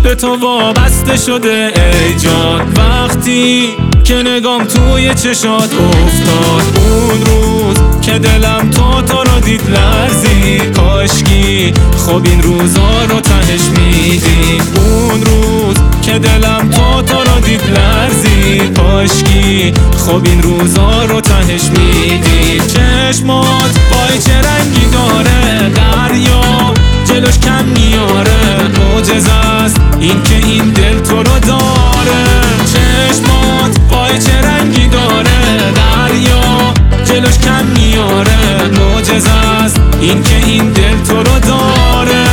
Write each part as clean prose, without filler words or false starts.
به تو وابسته شده ای جان. وقتی که نگام توی چشات افتاد، اون روز که دلم تو رو دید لرزی. کاشکی خب این روزا رو تهش میدی. اون روز که دلم تو رو دید لرزی. کاشکی خب این روزا رو تهش میدی. چشمات وای چه رنگی داره، دریا جلوش کم میاره. معجزه است این که این دل تو رو داره. چشمات وای چه رنگی داره، دریا جلوش کم میاره. معجزه است این که این دل تو رو داره.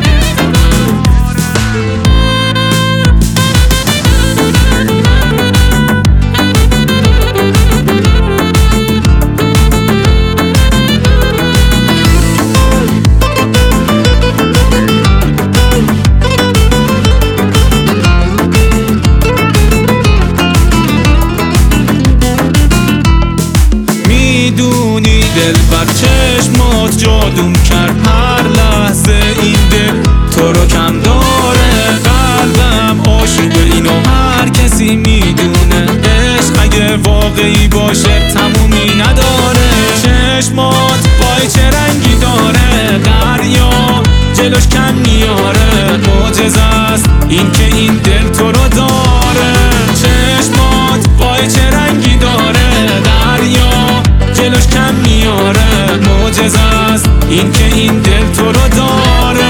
میدونی دل بر چشمات جادوم کرد. هر لحظه این دل تو رو کم داره. قلبم عاشق اینو هر کسی میدونه. عشق اگه واقعی باشه تمومی نداره. چشمات وای چه رنگی داره، دریا جلوش کم میاره. معجزه است این که این دل تو رو داره. چشمات وای چه رنگی داره، دریا جلوش کم میاره. معجزه است این که این دل تو رو داره.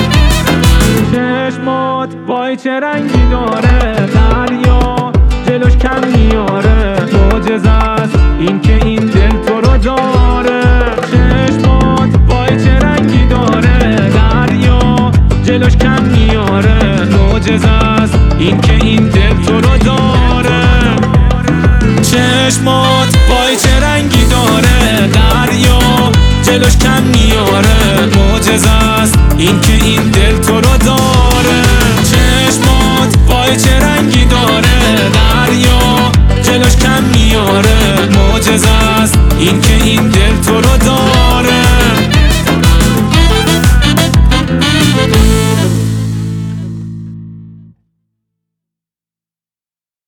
چشمات وای چه رنگی داره، دریا جلوش کم میاره. معجزه است این که این دل تو رو داره. چشمات وای چه رنگی داره، دریا جلوش کم میاره. معجزه است این که این دل تو رو داره. چشمات وای چه رنگی داره، دریا جلوش کم میاره. معجزه است این که این دل تو رو داره. چشمات وای چه رنگی داره، دریا جلوش کم میاره. معجزه است این که